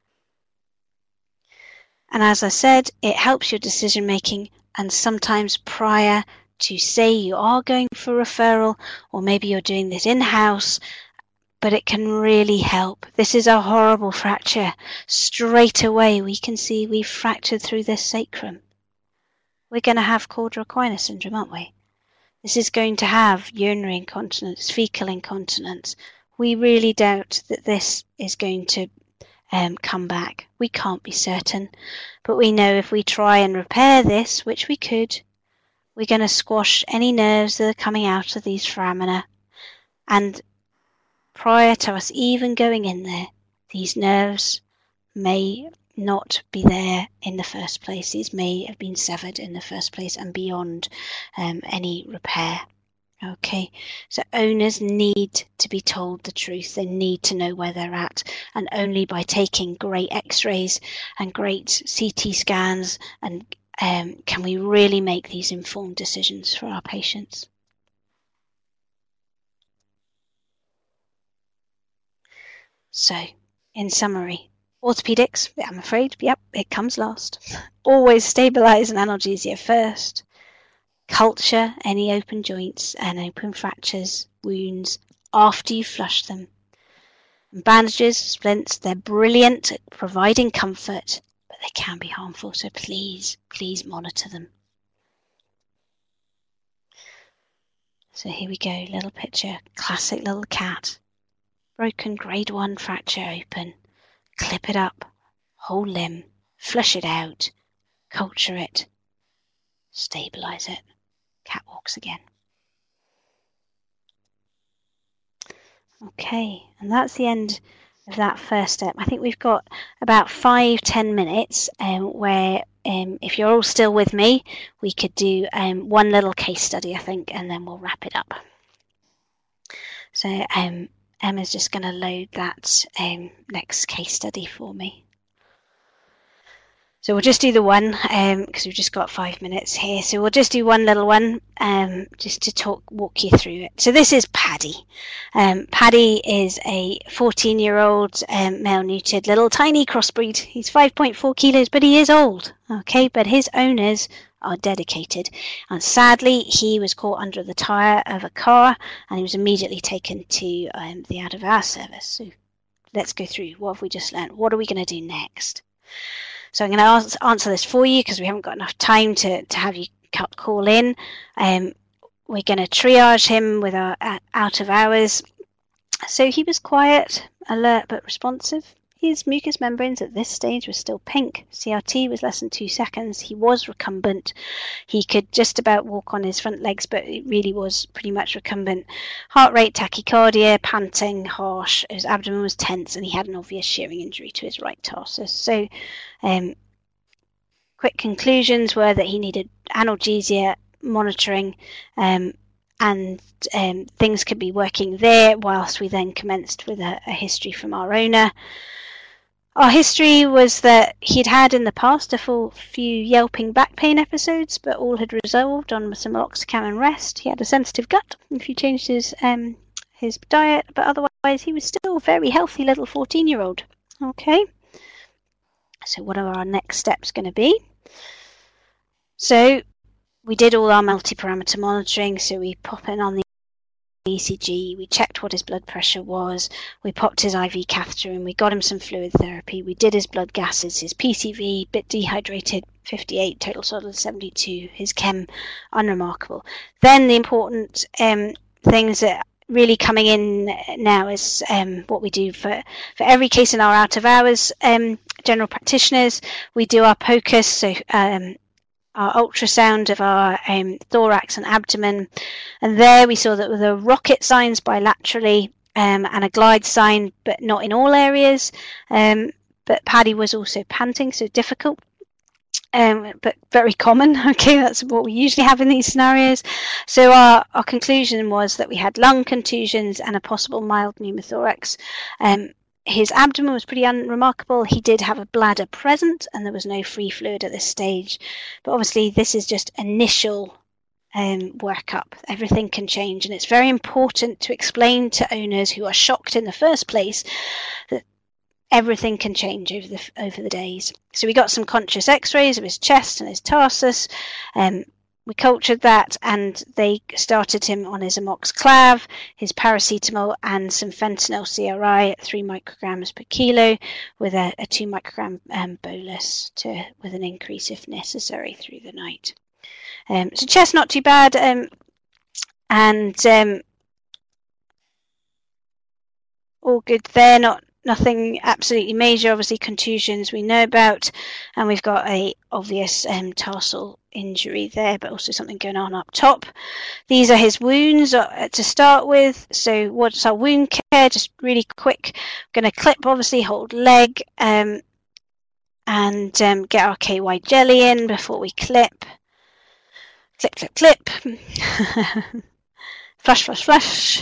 And as I said, it helps your decision making, and sometimes prior to say you are going for referral, or maybe you're doing this in-house, but it can really help. This is a horrible fracture. Straight away we can see we've fractured through this sacrum. We're going to have cauda equina syndrome, aren't we? This is going to have urinary incontinence, fecal incontinence. We really doubt that this is going to come back. We can't be certain, but we know if we try and repair this, which we could, we're going to squash any nerves that are coming out of these foramina. And prior to us even going in there, these nerves may not be there in the first place. These may have been severed in the first place and beyond any repair. Okay, so owners need to be told the truth. They need to know where they're at, and only by taking great x-rays and great CT scans and can we really make these informed decisions for our patients. So, in summary, orthopedics, I'm afraid, yep, it comes last. Always stabilise an analgesia first. Culture any open joints and open fractures, wounds, after you flush them. And bandages, splints, they're brilliant at providing comfort, but they can be harmful, so please monitor them. So here we go, little picture, classic little cat. Broken grade 1 fracture open, clip it up, whole limb, flush it out, culture it, stabilise it, cat walks again. Okay, and that's the end of that first step. I think we've got about 5-10 minutes where if you're all still with me, we could do one little case study, I think, and then we'll wrap it up. So Emma's just going to load that next case study for me. So we'll just do the one because we've just got 5 minutes here. So we'll just do one little one just to walk you through it. So this is Paddy. Paddy is a 14-year-old male-neutered little tiny crossbreed. He's 5.4 kilos, but he is old. Okay, but his owners are dedicated. And sadly, he was caught under the tyre of a car and he was immediately taken to the out of hours service. So let's go through. What have we just learned? What are we going to do next? So I'm going to answer this for you because we haven't got enough time to have you call in. We're going to triage him with our out of hours. So he was quiet, alert but responsive. His mucous membranes at this stage were still pink. CRT was less than 2 seconds. He was recumbent. He could just about walk on his front legs, but it really was pretty much recumbent. Heart rate, tachycardia, panting, harsh. His abdomen was tense, and he had an obvious shearing injury to his right tarsus. So, quick conclusions were that he needed analgesia, monitoring, and things could be working there, whilst we then commenced with a history from our owner. Our history was that he'd had in the past a few yelping back pain episodes, but all had resolved on some meloxicam and rest. He had a sensitive gut if he changed his diet, but otherwise he was still a very healthy little 14-year-old. Okay. So what are our next steps going to be? So we did all our multi-parameter monitoring. So we pop in on the ECG, we checked what his blood pressure was, we popped his IV catheter in, we got him some fluid therapy, we did his blood gases, his PCV, bit dehydrated, 58, total solids 72, his chem, unremarkable. Then the important things that really coming in now is what we do for every case in our out of hours general practitioners. We do our POCUS, so our ultrasound of our thorax and abdomen, and there we saw that there were rocket signs bilaterally and a glide sign, but not in all areas. But Paddy was also panting, so difficult, but very common. Okay, that's what we usually have in these scenarios. So our conclusion was that we had lung contusions and a possible mild pneumothorax. His abdomen was pretty unremarkable. He did have a bladder present and there was no free fluid at this stage. But obviously this is just initial workup. Everything can change, and it's very important to explain to owners who are shocked in the first place that everything can change over the days. So we got some conscious x-rays of his chest and his tarsus. We cultured that, and they started him on his amoxiclav, his paracetamol, and some fentanyl CRI at 3 micrograms per kilo, with a 2 microgram bolus with an increase if necessary through the night. So chest not too bad, and all good there. Nothing absolutely major. Obviously contusions we know about, and we've got a obvious tarsal injury there, but also something going on up top. These are his wounds to start with. So what's our wound care? Just really quick. I'm going to clip, obviously, hold leg, and get our KY jelly in before we clip. Clip, clip, clip. Flush, flush, flush.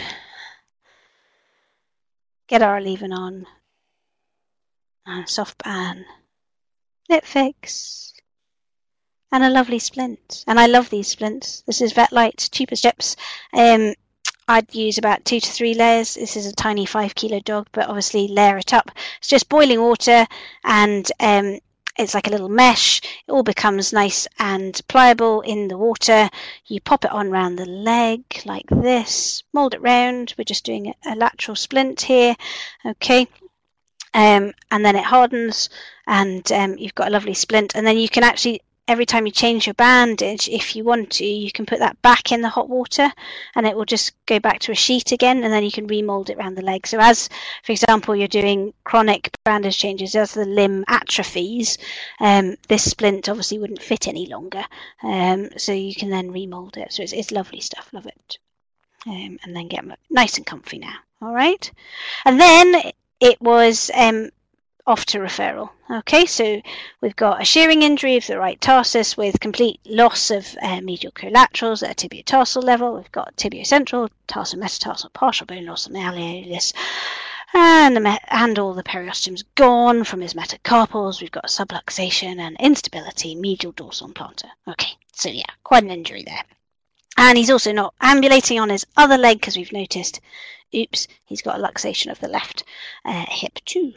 Get our leave-in on. And soft ban. Lip fix. And a lovely splint. And I love these splints. This is Vetlight, cheapest chips. I'd use about 2 to 3 layers. This is a tiny 5 kilo dog, but obviously layer it up. It's just boiling water, and it's like a little mesh. It all becomes nice and pliable in the water. You pop it on around the leg like this. Mould it round. We're just doing a lateral splint here. Okay. And then it hardens, and you've got a lovely splint. And then you can actually, every time you change your bandage, if you want to, you can put that back in the hot water, and it will just go back to a sheet again, and then you can remold it around the leg. So as, for example, you're doing chronic bandage changes, as the limb atrophies, this splint obviously wouldn't fit any longer. So you can then remold it. So it's lovely stuff. Love it. And then get nice and comfy now. All right. And then it was off to referral. Okay, so we've got a shearing injury of the right tarsus with complete loss of medial collaterals at a tibiotarsal level. We've got tibiocentral, tarsometatarsal, partial bone loss of malleolus, and all the periosteum's gone from his metacarpals. We've got subluxation and instability, medial dorsal and plantar. Okay, so yeah, quite an injury there. And he's also not ambulating on his other leg because we've noticed, oops, he's got a luxation of the left hip too.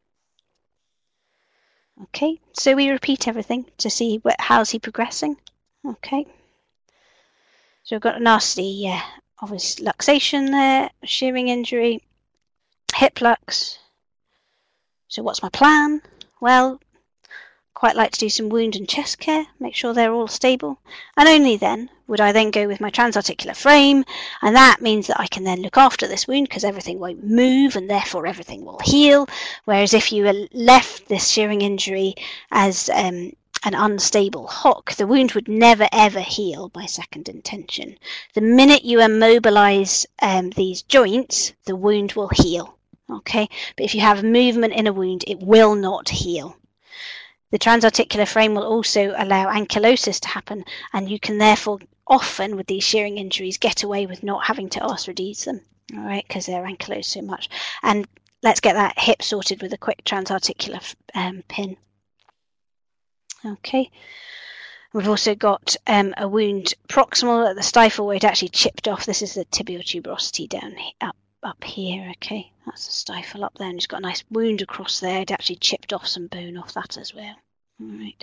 Okay, so we repeat everything to see how's he progressing. Okay, so we've got a nasty, obvious luxation there, shearing injury, hip lux. So what's my plan? Well, quite like to do some wound and chest care, make sure they're all stable, and only then would I then go with my transarticular frame, and that means that I can then look after this wound because everything won't move and therefore everything will heal. Whereas if you left this shearing injury as an unstable hock, the wound would never ever heal by second intention. The minute you immobilize these joints, the wound will heal. Okay, but if you have movement in a wound, it will not heal. The transarticular frame will also allow ankylosis to happen, and you can therefore often, with these shearing injuries, get away with not having to arthrodese them, all right, because they're ankylosed so much. And let's get that hip sorted with a quick transarticular pin. Okay. We've also got a wound proximal at the stifle where it actually chipped off. This is the tibial tuberosity down here, up up here. Okay, that's a stifle up there, and it's got a nice wound across there. It actually chipped off some bone off that as well. All right.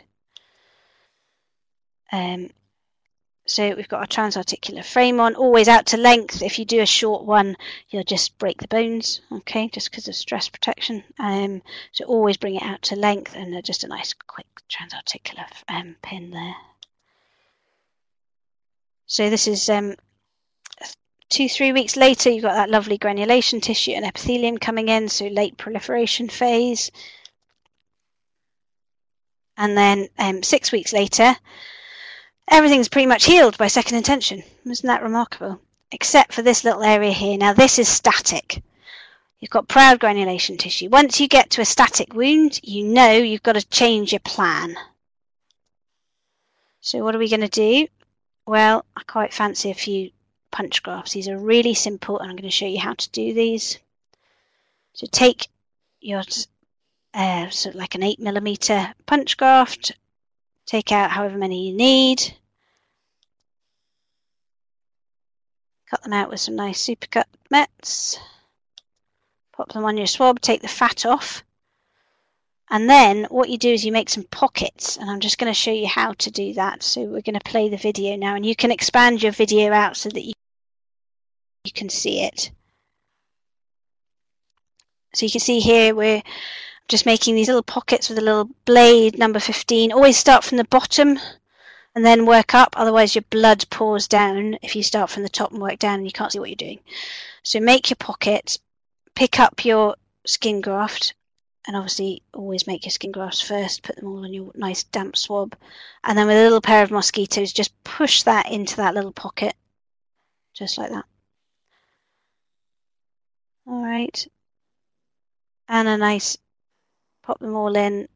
So we've got our transarticular frame on, always out to length. If you do a short one, you'll just break the bones, okay, just because of stress protection. So always bring it out to length, and just a nice quick transarticular pin there. So this is 2-3 weeks later, you've got that lovely granulation tissue and epithelium coming in, so late proliferation phase. And then 6 weeks later, everything's pretty much healed by second intention. Isn't that remarkable? Except for this little area here. Now this is static. You've got proud granulation tissue. Once you get to a static wound, you know you've got to change your plan. So what are we going to do? Well, I quite fancy a few punch grafts. These are really simple, and I'm going to show you how to do these. So take your sort of like an 8mm punch graft. Take out however many you need. Cut them out with some nice supercut mets. Pop them on your swab, take the fat off. And then what you do is you make some pockets, and I'm just going to show you how to do that. So we're going to play the video now, and you can expand your video out so that you can see it. So you can see here we're just making these little pockets with a little blade, number 15. Always start from the bottom and then work up, otherwise your blood pours down if you start from the top and work down and you can't see what you're doing. So make your pocket, pick up your skin graft, and obviously always make your skin grafts first, put them all on your nice damp swab, and then with a little pair of mosquitoes, just push that into that little pocket, just like that. All right. And a nice, pop them all in,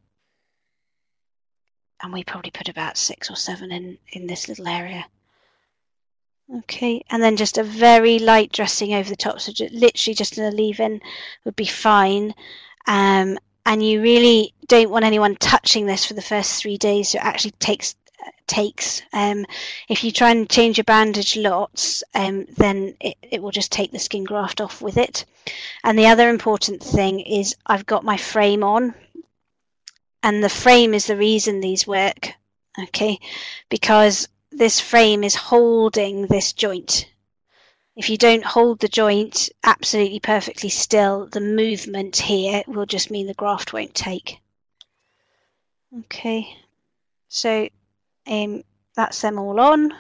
and we probably put about 6 or 7 in this little area. Okay, and then just a very light dressing over the top, so literally just a leave-in would be fine. And you really don't want anyone touching this for the first 3 days, so it actually takes. If you try and change your bandage lots, then it will just take the skin graft off with it. And the other important thing is I've got my frame on, and the frame is the reason these work, okay, because this frame is holding this joint. If you don't hold the joint absolutely perfectly still, the movement here will just mean the graft won't take. Okay, so that's them all on, and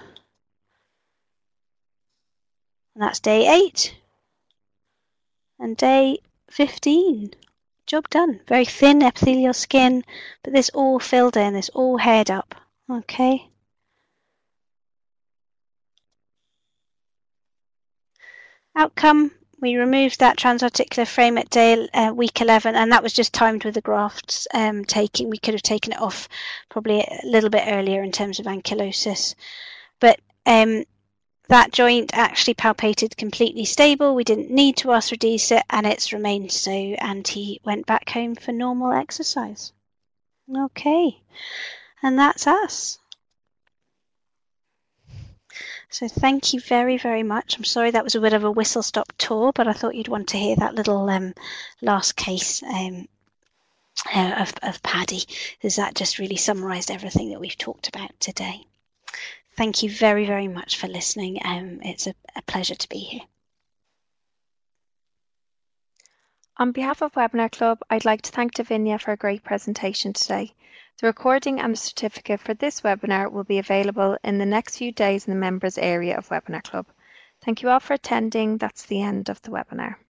that's day 8 and day 15. Job done. Very thin epithelial skin, but this all filled in, this all haired up. Okay. Outcome, we removed that transarticular frame at week 11, and that was just timed with the grafts taking. We could have taken it off probably a little bit earlier in terms of ankylosis. But that joint actually palpated completely stable. We didn't need to arthrodesis it, and it's remained so, and he went back home for normal exercise. Okay, and that's us. So thank you very, very much. I'm sorry that was a bit of a whistle-stop tour, but I thought you'd want to hear that little last case of Paddy, because that just really summarised everything that we've talked about today. Thank you very, very much for listening. It's a pleasure to be here. On behalf of Webinar Club, I'd like to thank Davinia for a great presentation today. The recording and the certificate for this webinar will be available in the next few days in the members area of Webinar Club. Thank you all for attending. That's the end of the webinar.